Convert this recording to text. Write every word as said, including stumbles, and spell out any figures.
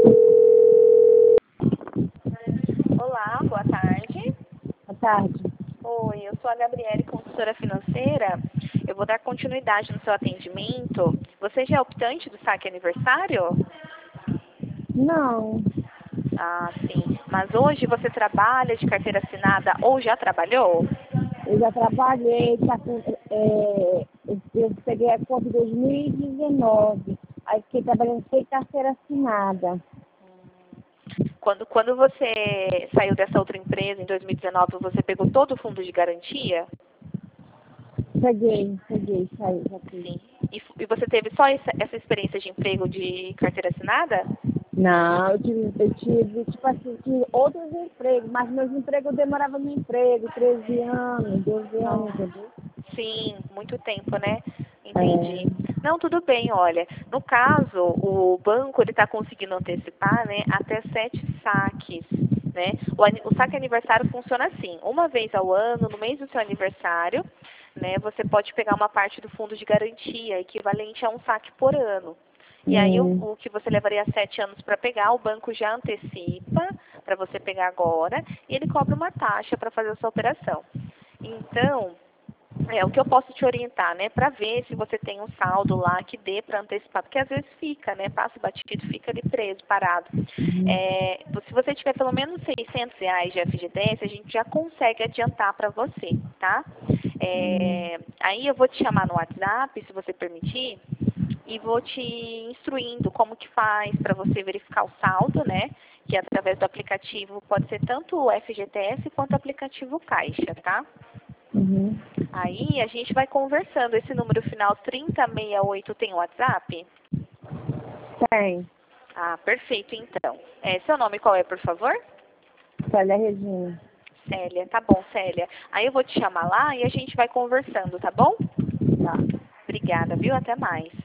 Olá, boa tarde. Boa tarde. Oi, eu sou a Gabriele, consultora financeira. Eu vou dar continuidade no seu atendimento. Você já é optante do saque aniversário? Não, Ah, sim. Mas hoje você trabalha de carteira assinada ou já trabalhou? eu já trabalhei, tá com, é, eu, eu peguei a conta em dois mil e dezenove, aí fiquei trabalhando sem carteira assinada. Quando, quando você saiu dessa outra empresa em dois mil e dezenove, você pegou todo o fundo de garantia? Peguei, peguei, saí, já fiz. Sim. E, f- e você teve só essa, essa experiência de emprego de carteira assinada? Não, eu tive, eu tive, tipo assim, tive outros empregos, mas meus empregos demoravam no emprego, treze anos, doze anos, Nossa. entendeu? Sim, muito tempo, né? Entendi. É, Não, tudo bem, olha. No caso, o banco ele está conseguindo antecipar, né, até sete saques, né? O, ani- o saque aniversário funciona assim: uma vez ao ano, no mês do seu aniversário, né, você pode pegar uma parte do fundo de garantia, equivalente a um saque por ano. E aí o, hum, o que você levaria sete anos para pegar, o banco já antecipa para você pegar agora e ele cobra uma taxa para fazer essa operação. Então, é o que eu posso te orientar, né, para ver se você tem um saldo lá que dê para antecipar, porque às vezes fica, né, passa batido, fica ali preso, parado. uhum, É, se você tiver pelo menos seiscentos reais de F G T S, a gente já consegue adiantar para você, tá? hum, É, aí eu vou te chamar no WhatsApp, se você permitir, e vou te instruindo como que faz para você verificar o saldo, né? Que através do aplicativo pode ser tanto o F G T S quanto o aplicativo Caixa, tá? uhum. Aí a gente vai conversando. Esse número final trinta sessenta e oito tem WhatsApp? Tem, Ah, perfeito então. É, seu nome qual é, por favor? Célia Regina. Célia. Tá bom, Célia. Aí eu vou te chamar lá e a gente vai conversando, tá bom? Tá. Obrigada, viu? Até mais.